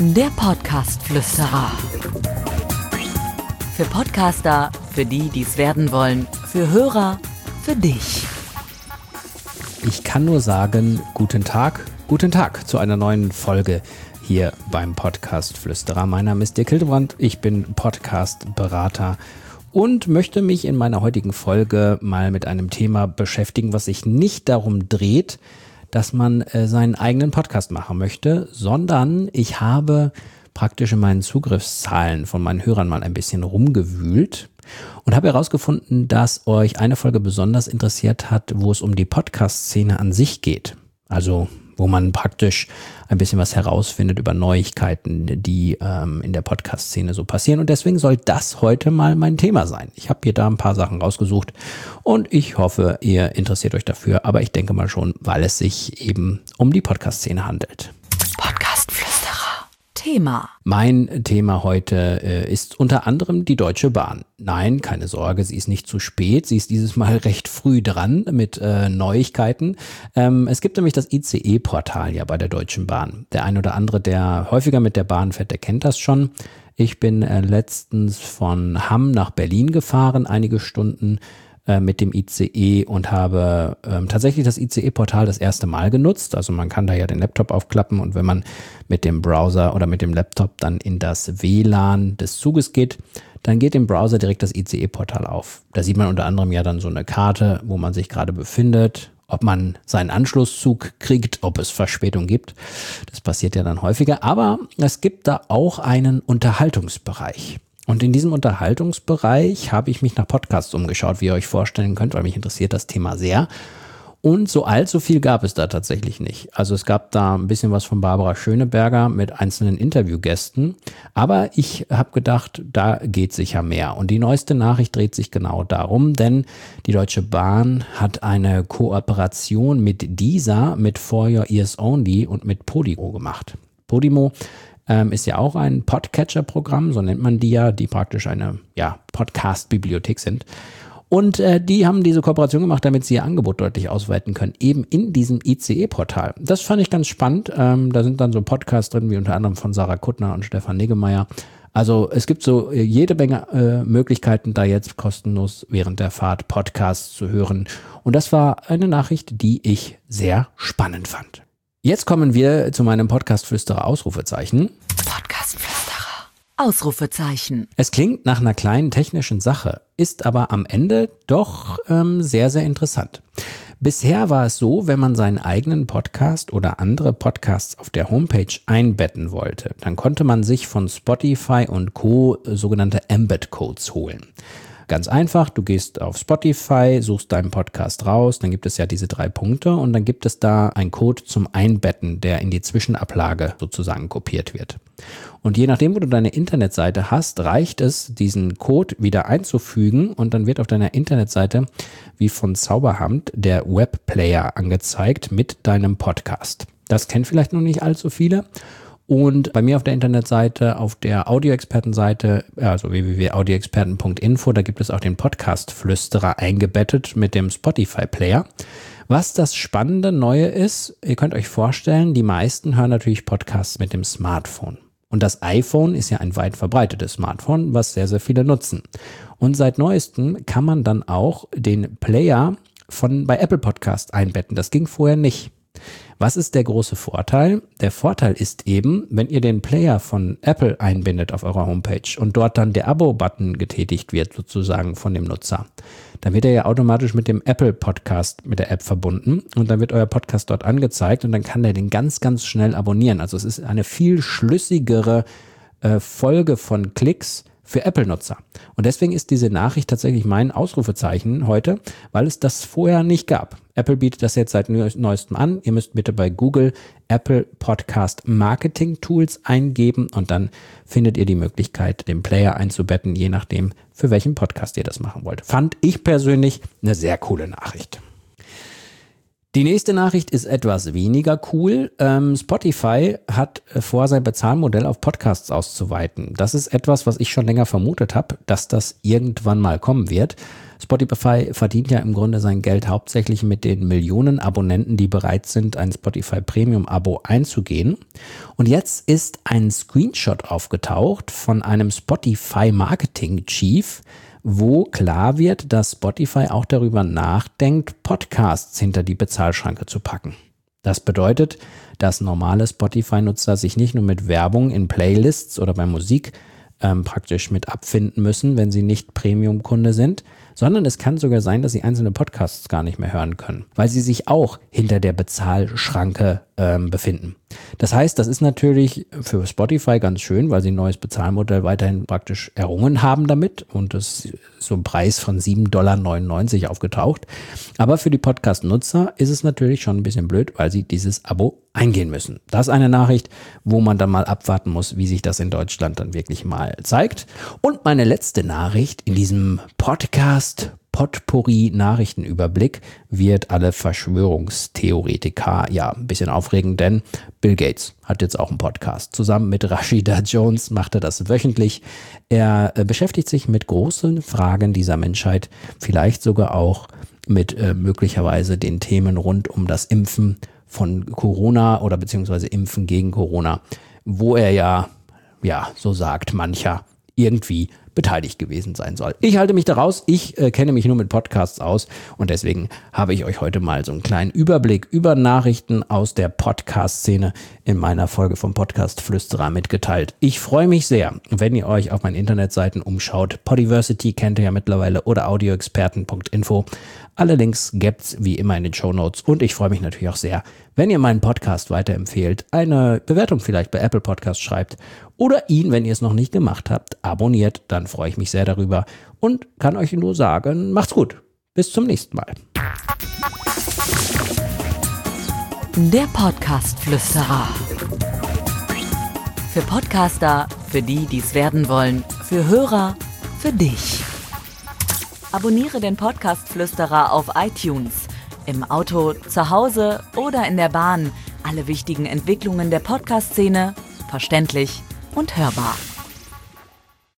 Der Podcast-Flüsterer. Für Podcaster, für die, die es werden wollen, für Hörer, für dich. Ich kann nur sagen, guten Tag zu einer neuen Folge hier beim Podcast-Flüsterer. Mein Name ist Dirk Hildebrand, ich bin Podcast-Berater und möchte mich in meiner heutigen Folge mal mit einem Thema beschäftigen, was sich nicht darum dreht, dass man seinen eigenen Podcast machen möchte, sondern ich habe praktisch in meinen Zugriffszahlen von meinen Hörern mal ein bisschen rumgewühlt und habe herausgefunden, dass euch eine Folge besonders interessiert hat, wo es um die Podcast-Szene an sich geht. Also wo man praktisch ein bisschen was herausfindet über Neuigkeiten, die in der Podcast-Szene so passieren. Und deswegen soll das heute mal mein Thema sein. Ich habe hier da ein paar Sachen rausgesucht und ich hoffe, ihr interessiert euch dafür. Aber ich denke mal schon, weil es sich eben um die Podcast-Szene handelt. Podcast-Flüsterer. Thema. Mein Thema heute ist unter anderem die Deutsche Bahn. Nein, keine Sorge, sie ist nicht zu spät. Sie ist dieses Mal recht früh dran mit Neuigkeiten. Es gibt nämlich das ICE-Portal ja bei der Deutschen Bahn. Der ein oder andere, der häufiger mit der Bahn fährt, der kennt das schon. Ich bin letztens von Hamm nach Berlin gefahren, einige Stunden mit dem ICE und habe tatsächlich das ICE-Portal das erste Mal genutzt. Also man kann da ja den Laptop aufklappen und wenn man mit dem Browser oder mit dem Laptop dann in das WLAN des Zuges geht, dann geht im Browser direkt das ICE-Portal auf. Da sieht man unter anderem ja dann so eine Karte, wo man sich gerade befindet, ob man seinen Anschlusszug kriegt, ob es Verspätung gibt. Das passiert ja dann häufiger, aber es gibt da auch einen Unterhaltungsbereich. Und in diesem Unterhaltungsbereich habe ich mich nach Podcasts umgeschaut, wie ihr euch vorstellen könnt, weil mich interessiert das Thema sehr. Und so allzu viel gab es da tatsächlich nicht. Also es gab da ein bisschen was von Barbara Schöneberger mit einzelnen Interviewgästen. Aber ich habe gedacht, da geht sicher mehr. Und die neueste Nachricht dreht sich genau darum, denn die Deutsche Bahn hat eine Kooperation mit Deezer, mit For Your Ears Only und mit Podimo gemacht. Podimo ist ja auch ein Podcatcher-Programm, so nennt man die ja, die praktisch eine Podcast-Bibliothek sind. Und die haben diese Kooperation gemacht, damit sie ihr Angebot deutlich ausweiten können, eben in diesem ICE-Portal. Das fand ich ganz spannend. Da sind dann so Podcasts drin, wie unter anderem von Sarah Kuttner und Stefan Niggemeier. Also es gibt so jede Menge Möglichkeiten, da jetzt kostenlos während der Fahrt Podcasts zu hören. Und das war eine Nachricht, die ich sehr spannend fand. Jetzt kommen wir zu meinem Podcast-Flüsterer Ausrufezeichen. Podcast-Flüsterer. Ausrufezeichen. Es klingt nach einer kleinen technischen Sache, ist aber am Ende doch sehr, sehr interessant. Bisher war es so, wenn man seinen eigenen Podcast oder andere Podcasts auf der Homepage einbetten wollte, dann konnte man sich von Spotify und Co. sogenannte Embed-Codes holen. Ganz einfach, du gehst auf Spotify, suchst deinen Podcast raus, dann gibt es ja diese 3 Punkte und dann gibt es da einen Code zum Einbetten, der in die Zwischenablage sozusagen kopiert wird. Und je nachdem, wo du deine Internetseite hast, reicht es, diesen Code wieder einzufügen und dann wird auf deiner Internetseite wie von Zauberhand der Webplayer angezeigt mit deinem Podcast. Das kennen vielleicht noch nicht allzu viele. Und bei mir auf der Internetseite, auf der Audioexpertenseite, also www.audioexperten.info, da gibt es auch den Podcast-Flüsterer eingebettet mit dem Spotify-Player. Was das spannende Neue ist, ihr könnt euch vorstellen, die meisten hören natürlich Podcasts mit dem Smartphone. Und das iPhone ist ja ein weit verbreitetes Smartphone, was sehr, sehr viele nutzen. Und seit neuestem kann man dann auch den Player bei Apple Podcast einbetten. Das ging vorher nicht. Was ist der große Vorteil? Der Vorteil ist eben, wenn ihr den Player von Apple einbindet auf eurer Homepage und dort dann der Abo-Button getätigt wird, sozusagen von dem Nutzer, dann wird er ja automatisch mit dem Apple Podcast mit der App verbunden und dann wird euer Podcast dort angezeigt und dann kann der den ganz, ganz schnell abonnieren. Also es ist eine viel schlüssigere Folge von Klicks für Apple-Nutzer. Und deswegen ist diese Nachricht tatsächlich mein Ausrufezeichen heute, weil es das vorher nicht gab. Apple bietet das jetzt seit neuestem an. Ihr müsst bitte bei Google Apple Podcast Marketing Tools eingeben und dann findet ihr die Möglichkeit, den Player einzubetten, je nachdem, für welchen Podcast ihr das machen wollt. Fand ich persönlich eine sehr coole Nachricht. Die nächste Nachricht ist etwas weniger cool. Spotify hat vor, sein Bezahlmodell auf Podcasts auszuweiten. Das ist etwas, was ich schon länger vermutet habe, dass das irgendwann mal kommen wird. Spotify verdient ja im Grunde sein Geld hauptsächlich mit den Millionen Abonnenten, die bereit sind, ein Spotify Premium-Abo einzugehen. Und jetzt ist ein Screenshot aufgetaucht von einem Spotify Marketing Chief, wo klar wird, dass Spotify auch darüber nachdenkt, Podcasts hinter die Bezahlschranke zu packen. Das bedeutet, dass normale Spotify-Nutzer sich nicht nur mit Werbung in Playlists oder bei Musik praktisch mit abfinden müssen, wenn sie nicht Premium-Kunde sind, sondern es kann sogar sein, dass sie einzelne Podcasts gar nicht mehr hören können, weil sie sich auch hinter der Bezahlschranke befinden. Das heißt, das ist natürlich für Spotify ganz schön, weil sie ein neues Bezahlmodell weiterhin praktisch errungen haben damit und es ist so ein Preis von $7,99 aufgetaucht. Aber für die Podcast-Nutzer ist es natürlich schon ein bisschen blöd, weil sie dieses Abo eingehen müssen. Das ist eine Nachricht, wo man dann mal abwarten muss, wie sich das in Deutschland dann wirklich mal zeigt. Und meine letzte Nachricht in diesem Podcast Potpourri-Nachrichtenüberblick wird alle Verschwörungstheoretiker ein bisschen aufregen, denn Bill Gates hat jetzt auch einen Podcast. Zusammen mit Rashida Jones macht er das wöchentlich. Er beschäftigt sich mit großen Fragen dieser Menschheit, vielleicht sogar auch mit möglicherweise den Themen rund um das Impfen von Corona oder beziehungsweise Impfen gegen Corona, wo er ja, so sagt mancher, irgendwie beteiligt gewesen sein soll. Ich halte mich da raus, ich kenne mich nur mit Podcasts aus und deswegen habe ich euch heute mal so einen kleinen Überblick über Nachrichten aus der Podcast-Szene in meiner Folge vom Podcast Flüsterer mitgeteilt. Ich freue mich sehr, wenn ihr euch auf meinen Internetseiten umschaut. Podiversity kennt ihr ja mittlerweile oder audioexperten.info. Alle Links gibt's wie immer in den Shownotes und ich freue mich natürlich auch sehr, wenn ihr meinen Podcast weiterempfehlt, eine Bewertung vielleicht bei Apple Podcasts schreibt oder ihn, wenn ihr es noch nicht gemacht habt, abonniert, dann freue ich mich sehr darüber und kann euch nur sagen, macht's gut. Bis zum nächsten Mal. Der Podcast-Flüsterer. Für Podcaster, für die, die es werden wollen, für Hörer, für dich. Abonniere den Podcast-Flüsterer auf iTunes. Im Auto, zu Hause oder in der Bahn. Alle wichtigen Entwicklungen der Podcast-Szene verständlich und hörbar.